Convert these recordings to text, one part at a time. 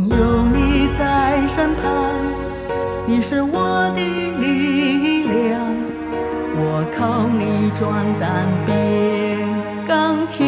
有你在身旁，你是我的力量，我靠你壮胆变刚强。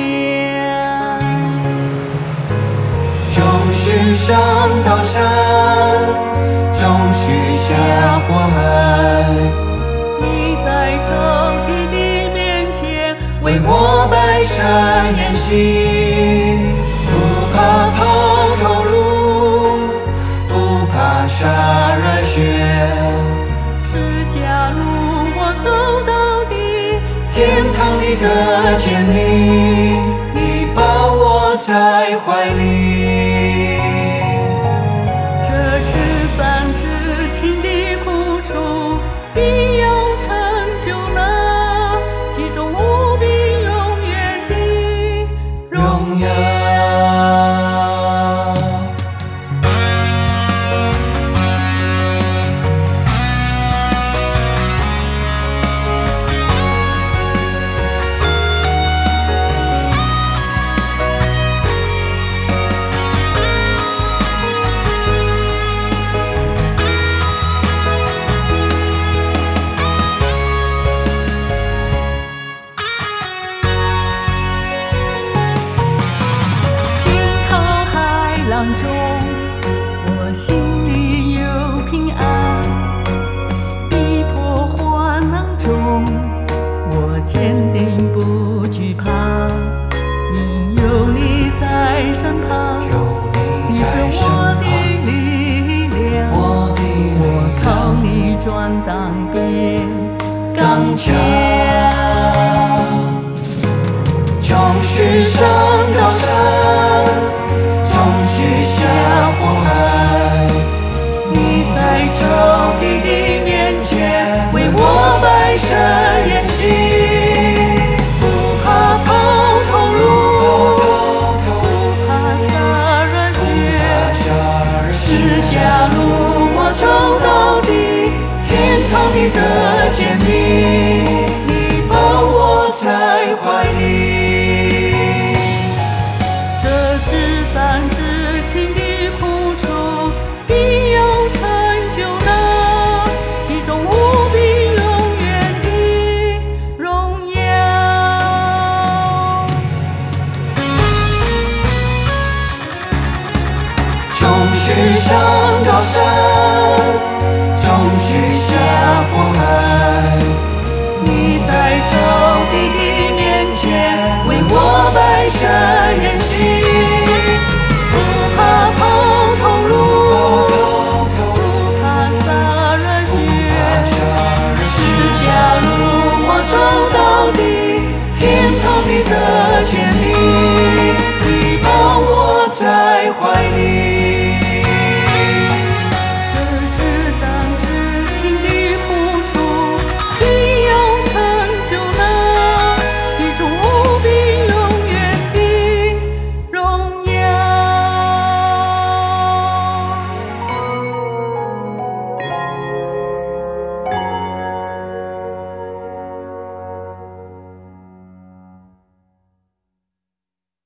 终须上刀山，终须下火海。 你在仇敌的面前为我摆设筵席，不怕抛头颅，不怕洒热血。 十架路我走到底， 天堂里的坚定，你把我在怀里。 这至赞至亲的苦楚，必要成就那其中无比永远的荣耀。中，我心里有平安，逼迫患难中，我坚定不惧怕，因有你在身旁，你是我的力量，我靠你壮胆变刚强。 终须上刀山，终须下火海。你在仇敌的面前为我摆设筵席，不怕抛头颅， 不怕洒热血。 十架路我走到底，天堂里的坚定，你把我在怀里。 至赞至亲的苦楚，必要成就那其中无比永远的荣耀。 终须上刀山，终须下火海。